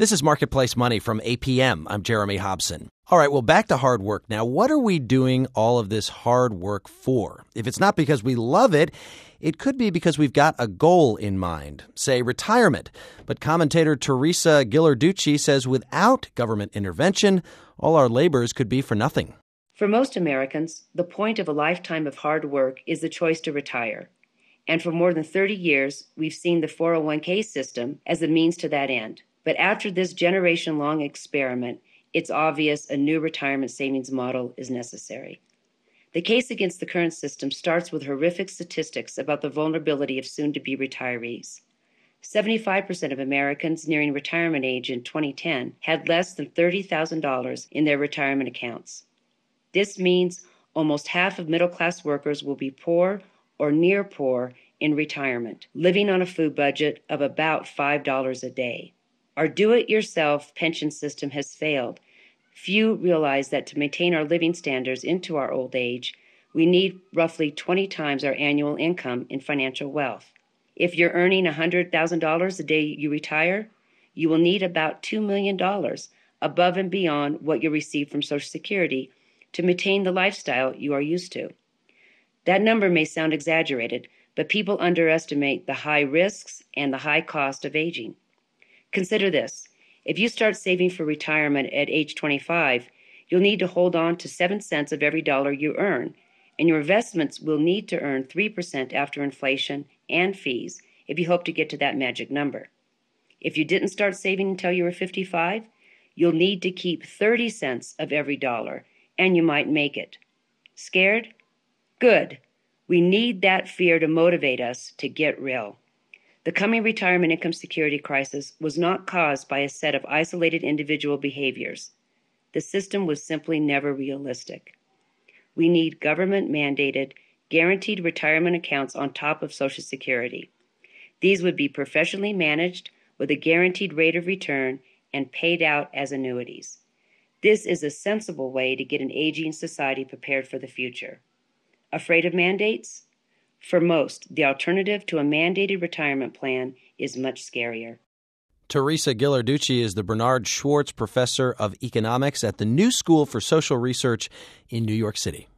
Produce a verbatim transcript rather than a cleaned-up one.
This is Marketplace Money from A P M. I'm Jeremy Hobson. All right, well, back to hard work. Now, what are we doing all of this hard work for? If it's not because we love it, it could be because we've got a goal in mind, say retirement. But commentator Teresa Ghilarducci says without government intervention, all our labors could be for nothing. For most Americans, the point of a lifetime of hard work is the choice to retire. And for more than thirty years, we've seen the four oh one k system as a means to that end. But after this generation-long experiment, it's obvious a new retirement savings model is necessary. The case against the current system starts with horrific statistics about the vulnerability of soon-to-be retirees. seventy-five percent of Americans nearing retirement age in twenty ten had less than thirty thousand dollars in their retirement accounts. This means almost half of middle-class workers will be poor or near poor in retirement, living on a food budget of about five dollars a day. Our do-it-yourself pension system has failed. Few realize that to maintain our living standards into our old age, we need roughly twenty times our annual income in financial wealth. If you're earning one hundred thousand dollars the day you retire, you will need about two million dollars above and beyond what you receive from Social Security to maintain the lifestyle you are used to. That number may sound exaggerated, but people underestimate the high risks and the high cost of aging. Consider this. If you start saving for retirement at age twenty-five, you'll need to hold on to seven cents of every dollar you earn, and your investments will need to earn three percent after inflation and fees if you hope to get to that magic number. If you didn't start saving until you were fifty-five, you'll need to keep thirty cents of every dollar, and you might make it. Scared? Good. We need that fear to motivate us to get real. The coming retirement income security crisis was not caused by a set of isolated individual behaviors. The system was simply never realistic. We need government-mandated, guaranteed retirement accounts on top of Social Security. These would be professionally managed with a guaranteed rate of return and paid out as annuities. This is a sensible way to get an aging society prepared for the future. Afraid of mandates? For most, the alternative to a mandated retirement plan is much scarier. Teresa Ghilarducci is the Bernard Schwartz Professor of Economics at the New School for Social Research in New York City.